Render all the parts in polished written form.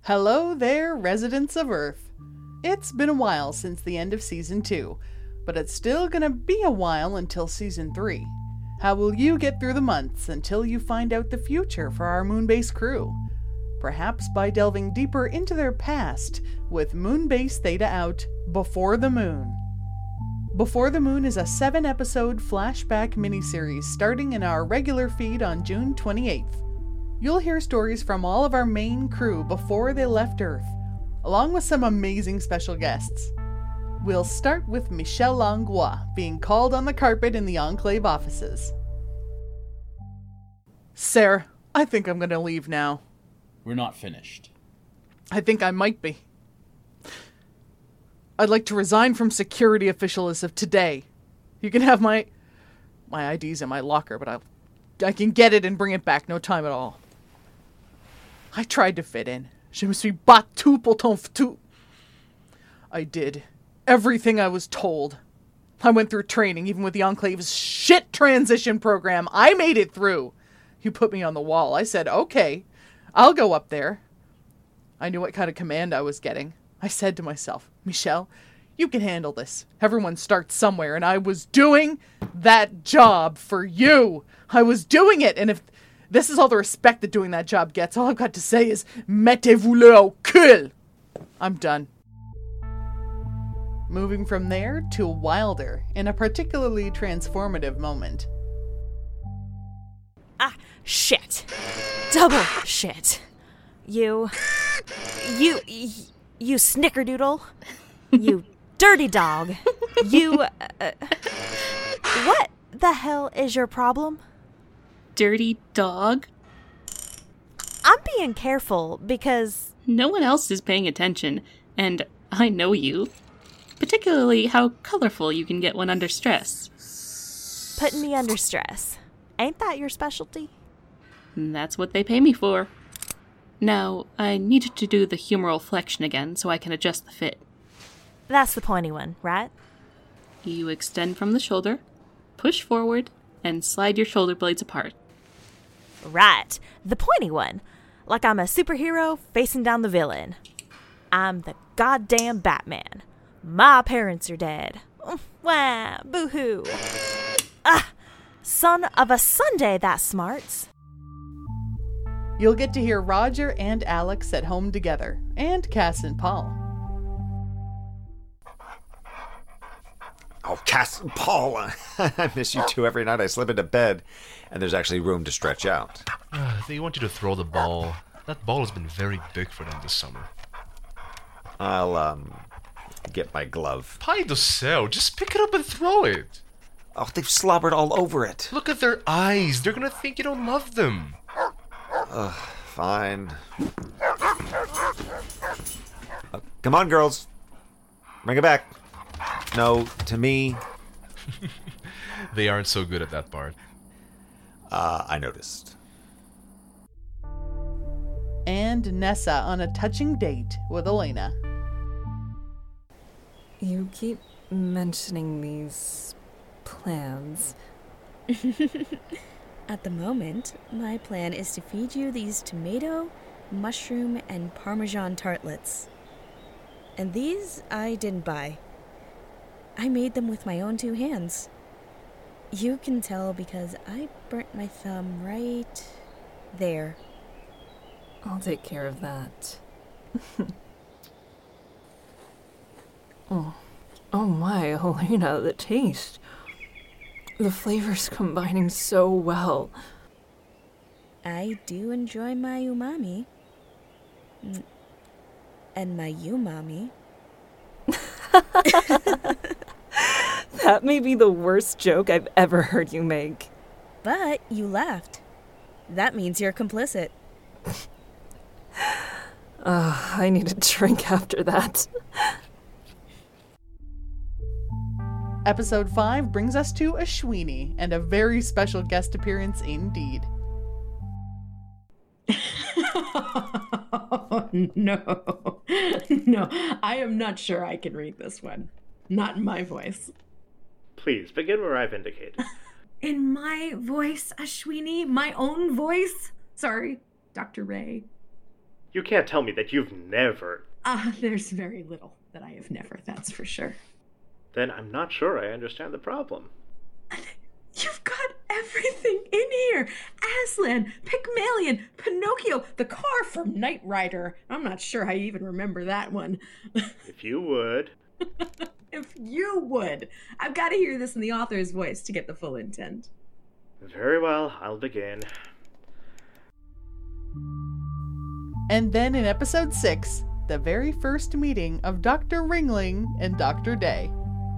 Hello there, residents of Earth. It's been a while since the end of Season 2, but it's still gonna be a while until Season 3. How will you get through the months until you find out the future for our Moonbase crew? Perhaps by delving deeper into their past with Moonbase Theta out, Before the Moon. Before the Moon is a 7-episode flashback miniseries starting in our regular feed on June 28th. You'll hear stories from all of our main crew before they left Earth, along with some amazing special guests. We'll start with Michel Langlois being called on the carpet in the Enclave offices. Sarah, I think I'm going to leave now. We're not finished. I think I might be. I'd like to resign from security official as of today. You can have my ID's in my locker, but I can get it and bring it back, no time at all. I tried to fit in. Je me suis battu pour ton tout. I did everything I was told. I went through training, even with the Enclave's shit transition program. I made it through. You put me on the wall. I said, okay, I'll go up there. I knew what kind of command I was getting. I said to myself, Michel, you can handle this. Everyone starts somewhere, and I was doing that job for you. I was doing it, and if this is all the respect that doing that job gets, all I've got to say is, mettez-vous-le au cul. I'm done. Moving from there to Wilder in a particularly transformative moment. Ah, shit. Double shit. You snickerdoodle. You dirty dog. What the hell is your problem? Dirty dog? I'm being careful because... No one else is paying attention, and I know you. Particularly how colorful you can get when under stress. Putting me under stress. Ain't that your specialty? That's what they pay me for. Now, I need to do the humeral flexion again so I can adjust the fit. That's the pointy one, right? You extend from the shoulder, push forward, and slide your shoulder blades apart. Right. The pointy one. Like I'm a superhero facing down the villain. I'm the goddamn Batman. My parents are dead. Wah, boo-hoo. Ah, son of a Sunday, that smarts. You'll get to hear Roger and Alex at home together, and Cass and Paul. Oh, Cass and Paul, I miss you two every night I slip into bed, and there's actually room to stretch out. They want you to throw the ball. That ball has been very big for them this summer. I'll, get my glove. Pai do céu, just pick it up and throw it. Oh, they've slobbered all over it. Look at their eyes. They're gonna think you don't love them. Fine. Come on, girls. Bring it back. No, to me. They aren't so good at that part. I noticed. And Nessa on a touching date with Elena. You keep mentioning these plans. At the moment, my plan is to feed you these tomato, mushroom, and Parmesan tartlets. And these I didn't buy. I made them with my own 2 hands. You can tell because I burnt my thumb right there. I'll take care of that. Oh my, Elena, the taste. The flavors combining so well. I do enjoy my umami. And my umami. That may be the worst joke I've ever heard you make. But you laughed. That means you're complicit. I need a drink after that. Episode 5 brings us to Ashwini, and a very special guest appearance indeed. Oh, no. No, I am not sure I can read this one. Not in my voice. Please, begin where I've indicated. In my voice, Ashwini? My own voice? Sorry, Dr. Ray. You can't tell me that you've never... There's very little that I have never, that's for sure. Then I'm not sure I understand the problem. You've got everything in here. Aslan, Pygmalion, Pinocchio, the car from Knight Rider. I'm not sure I even remember that one. If you would. If you would. I've got to hear this in the author's voice to get the full intent. Very well, I'll begin. And then in episode 6, the very first meeting of Dr. Ringling and Dr. Day.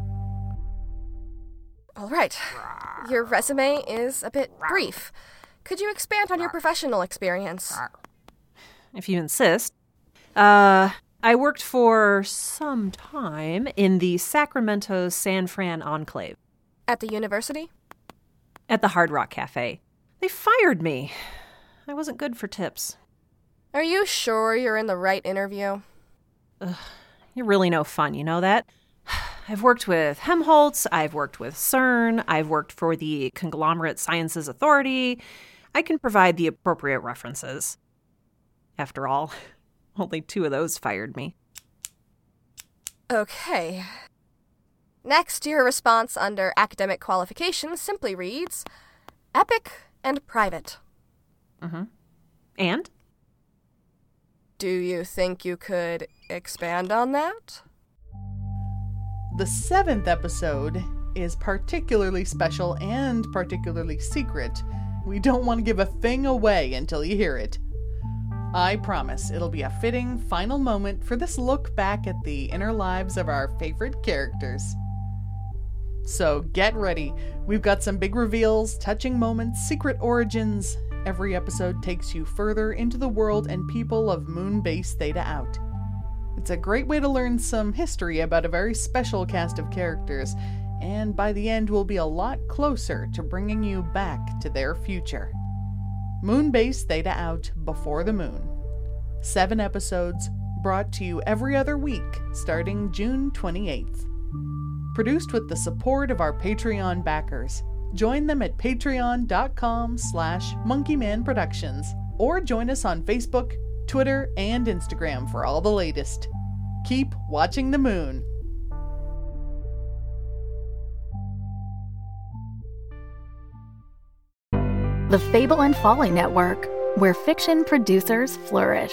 All right. Your resume is a bit brief. Could you expand on your professional experience? If you insist. I worked for some time in the Sacramento San Fran enclave. At the university? At the Hard Rock Cafe. They fired me. I wasn't good for tips. Are you sure you're in the right interview? You're really no fun, you know that? I've worked with Helmholtz, I've worked with CERN, I've worked for the Conglomerate Sciences Authority. I can provide the appropriate references. After all, only 2 of those fired me. Okay. Next, your response under academic qualifications simply reads, epic and private. Mm-hmm. And? Do you think you could expand on that? The 7th episode is particularly special and particularly secret. We don't want to give a thing away until you hear it. I promise it'll be a fitting final moment for this look back at the inner lives of our favorite characters. So get ready. We've got some big reveals, touching moments, secret origins. Every episode takes you further into the world and people of Moonbase Theta Out. It's a great way to learn some history about a very special cast of characters, and by the end we'll be a lot closer to bringing you back to their future. Moonbase Theta Out Before the Moon. 7 episodes, brought to you every other week, starting June 28th. Produced with the support of our Patreon backers. Join them at patreon.com/monkeymanproductions, or join us on Facebook, Twitter, and Instagram for all the latest. Keep watching the moon. The Fable and Folly Network, where fiction producers flourish.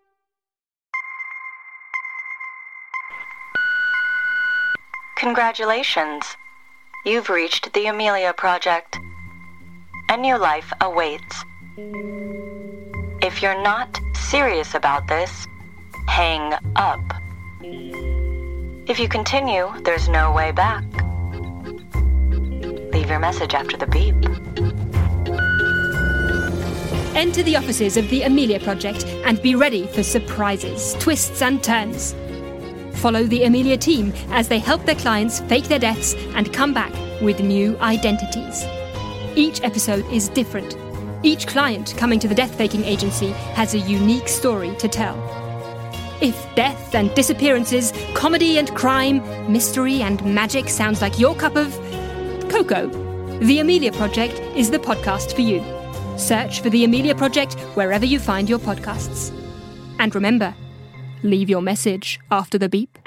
Congratulations. You've reached the Amelia Project. A new life awaits. If you're not serious about this, hang up. If you continue, there's no way back. Leave your message after the beep. Enter the offices of the Amelia Project and be ready for surprises, twists and turns. Follow the Amelia team as they help their clients fake their deaths and come back with new identities. Each episode is different. Each client coming to the death-faking agency has a unique story to tell. If death and disappearances, comedy and crime, mystery and magic sounds like your cup of cocoa, The Amelia Project is the podcast for you. Search for The Amelia Project wherever you find your podcasts. And remember, leave your message after the beep.